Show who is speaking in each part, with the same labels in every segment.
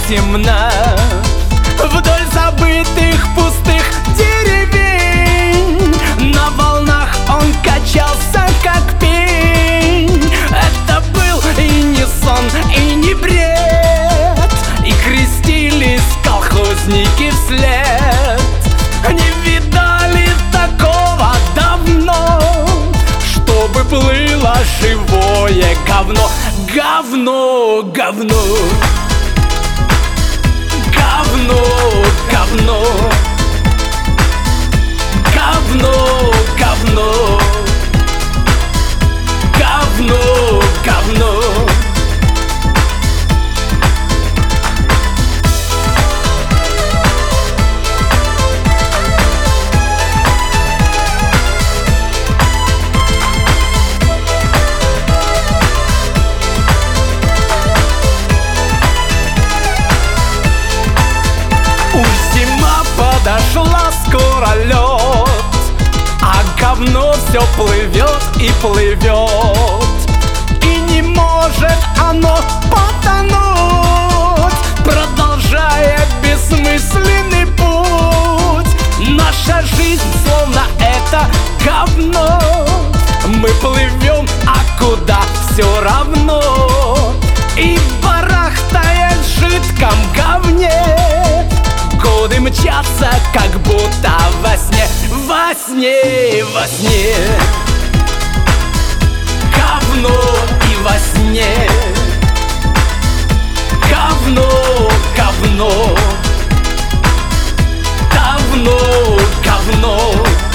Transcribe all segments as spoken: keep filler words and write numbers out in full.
Speaker 1: темна. Вдоль забытых пустых деревень на волнах он качался, как пень. Это был и не сон, и не бред, и крестились колхозники вслед. Не видали такого давно, чтобы плыло живое говно. Говно, говно, говно, говно, говно, говно, говно, говно. Подошла скоро лед, а говно все плывет и плывет, и не может оно потонуть, продолжая бессмысленный путь. Наша жизнь словно это говно, мы плывем, а куда все равно. И барахтая в жидком говне, годы мчатся, как будто во сне, во сне, во сне. Говно и во сне. Говно, говно. Давно, говно.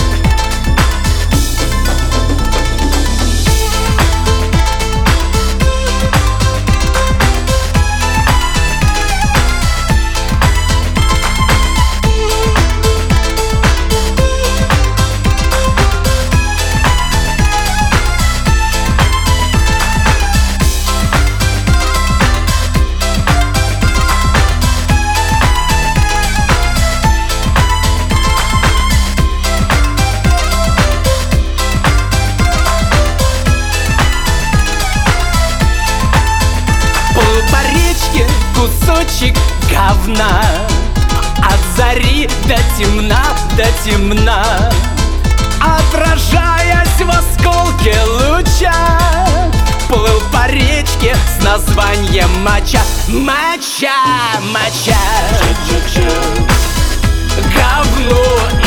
Speaker 1: Кусочек говна от зари до темна, до темна, отражаясь в осколке луча, плыл по речке с названием Моча. Моча, моча. Говно